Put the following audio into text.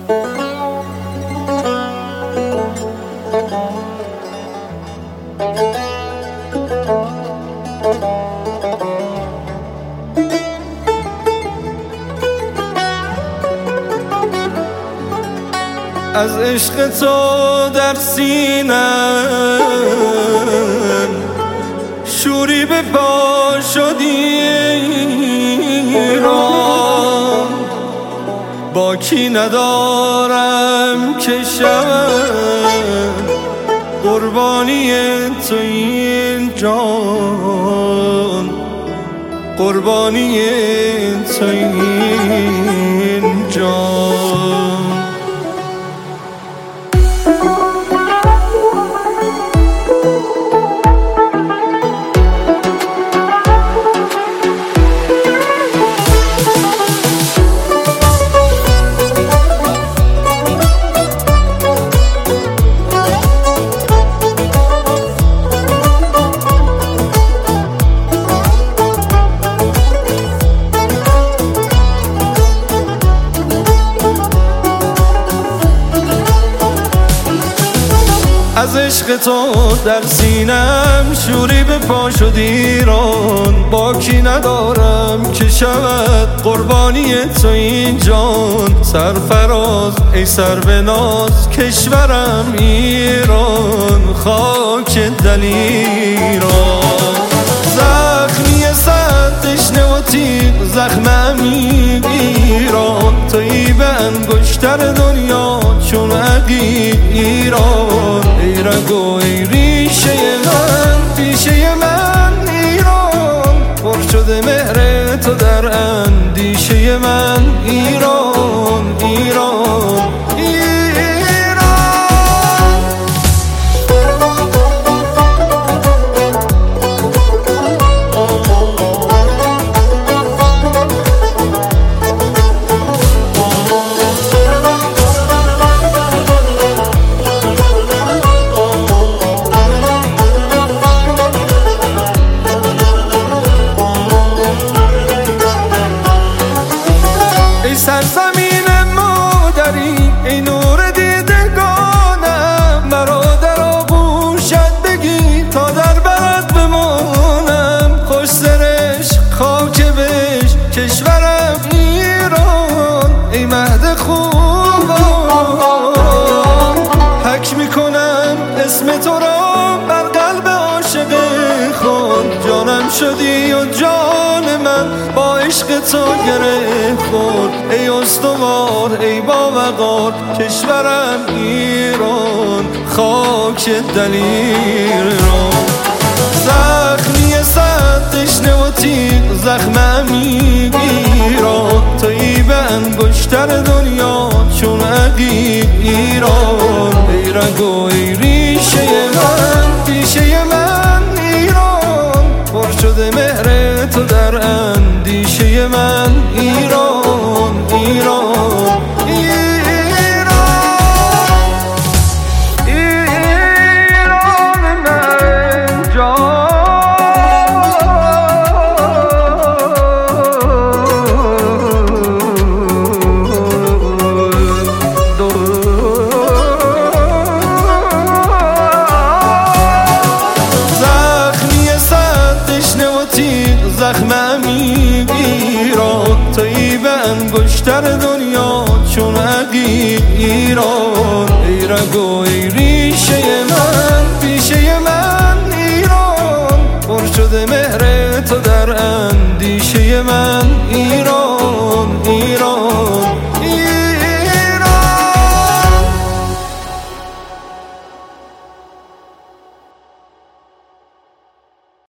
از عشق تو در سینم شوری به پا شد ایران، با کی ندارم که شوم قربانی تو این جان، قربانی تو این جان. از عشق تو در سینم شوری به پا شد ایران، با کی ندارم که شود قربانی تو این جان. سرفراز ای سربناز کشورم ایران، خاک دلیران. زخمی صد تشنه و تیغ زخمم ایران، تویی به انگشتر دنیا چون عقیق ایران. ای رگ و ای ریشه من پیشه من ایران، پر شده مهر تو در اندیشه من ایران ایران سرزمین مادری ای نور دیدگانم، مرا در آغوشت بگی تا در برت بمانم. خوش سرش خاک بش کشورم ایران، ای مهد خوبان. حک میکنم اسم تو را بر قلب عاشق خود، جانم شدی و جان من با عشق تو گره خورد. ای استوار ای باوقار کشورم ایران، خاک دلیران. زخمی صد تشنه و تیغ زخمم ایران، تویی به انگشتر دنیا چون عقیق ایران. ای رگ و ای ریشه من پیشه من ایران، پر شده مهر تو در اندیشه من ایران ایران ایران من جان. زخمی صد تشنه و تیغ زخمم ایران، تویی به انگشتر دنیا چون عقیق ایران. ای رگ و